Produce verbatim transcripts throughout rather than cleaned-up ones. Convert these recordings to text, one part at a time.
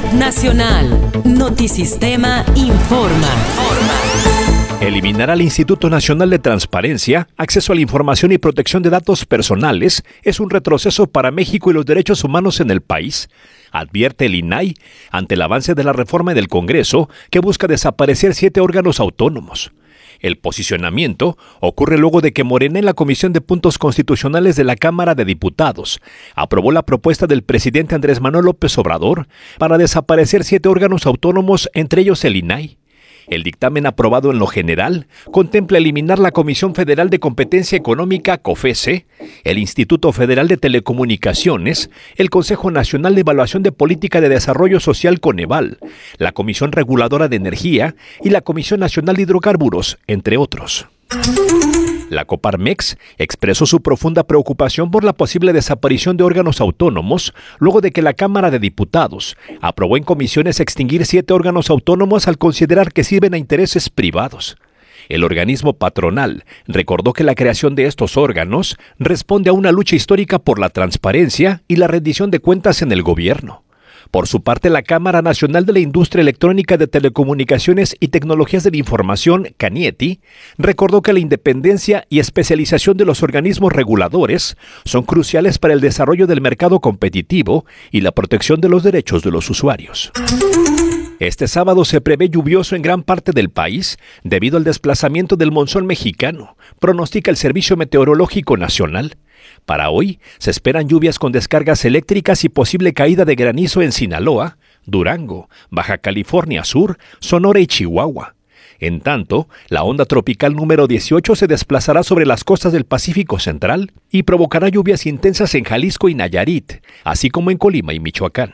Nacional. Notisistema informa. Eliminar al Instituto Nacional de Transparencia, Acceso a la Información y Protección de Datos Personales es un retroceso para México y los derechos humanos en el país, advierte el I N A I ante el avance de la reforma del Congreso que busca desaparecer siete órganos autónomos. El posicionamiento ocurre luego de que Morena en la Comisión de Puntos Constitucionales de la Cámara de Diputados aprobó la propuesta del presidente Andrés Manuel López Obrador para desaparecer siete órganos autónomos, entre ellos el I N A I. El dictamen aprobado en lo general contempla eliminar la Comisión Federal de Competencia Económica, COFESE, el Instituto Federal de Telecomunicaciones, el Consejo Nacional de Evaluación de Política de Desarrollo Social, Coneval, la Comisión Reguladora de Energía y la Comisión Nacional de Hidrocarburos, entre otros. La Coparmex expresó su profunda preocupación por la posible desaparición de órganos autónomos luego de que la Cámara de Diputados aprobó en comisiones extinguir siete órganos autónomos al considerar que sirven a intereses privados. El organismo patronal recordó que la creación de estos órganos responde a una lucha histórica por la transparencia y la rendición de cuentas en el gobierno. Por su parte, la Cámara Nacional de la Industria Electrónica de Telecomunicaciones y Tecnologías de la Información, CANIETI, recordó que la independencia y especialización de los organismos reguladores son cruciales para el desarrollo del mercado competitivo y la protección de los derechos de los usuarios. Este sábado se prevé lluvioso en gran parte del país debido al desplazamiento del monzón mexicano, pronostica el Servicio Meteorológico Nacional. Para hoy se esperan lluvias con descargas eléctricas y posible caída de granizo en Sinaloa, Durango, Baja California Sur, Sonora y Chihuahua. En tanto, la onda tropical número dieciocho se desplazará sobre las costas del Pacífico Central y provocará lluvias intensas en Jalisco y Nayarit, así como en Colima y Michoacán.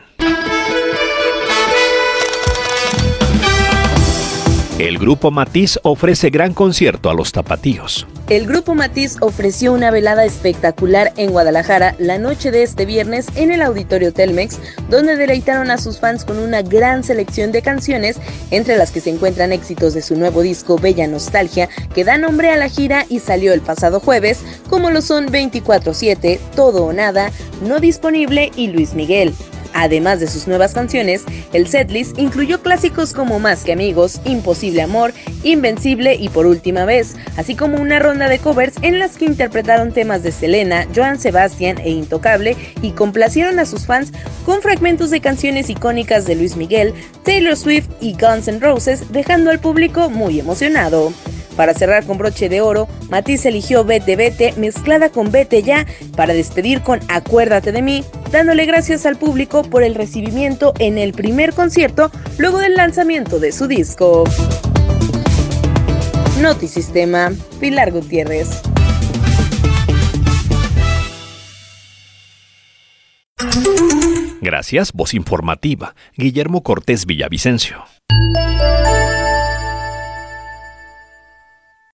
El Grupo Matiz ofrece gran concierto a los tapatíos. El Grupo Matiz ofreció una velada espectacular en Guadalajara la noche de este viernes en el Auditorio Telmex, donde deleitaron a sus fans con una gran selección de canciones, entre las que se encuentran éxitos de su nuevo disco Bella Nostalgia, que da nombre a la gira y salió el pasado jueves, como lo son veinticuatro siete, Todo o Nada, No Disponible y Luis Miguel. Además de sus nuevas canciones, el setlist incluyó clásicos como Más que Amigos, Imposible Amor, Invencible y Por Última Vez, así como una ronda de covers en las que interpretaron temas de Selena, Joan Sebastián e Intocable y complacieron a sus fans con fragmentos de canciones icónicas de Luis Miguel, Taylor Swift y Guns N' Roses, dejando al público muy emocionado. Para cerrar con broche de oro, Matiz eligió Vete Vete mezclada con Vete Ya para despedir con Acuérdate de mí, dándole gracias al público por el recibimiento en el primer concierto luego del lanzamiento de su disco. Notisistema, Pilar Gutiérrez. Gracias, voz informativa, Guillermo Cortés Villavicencio.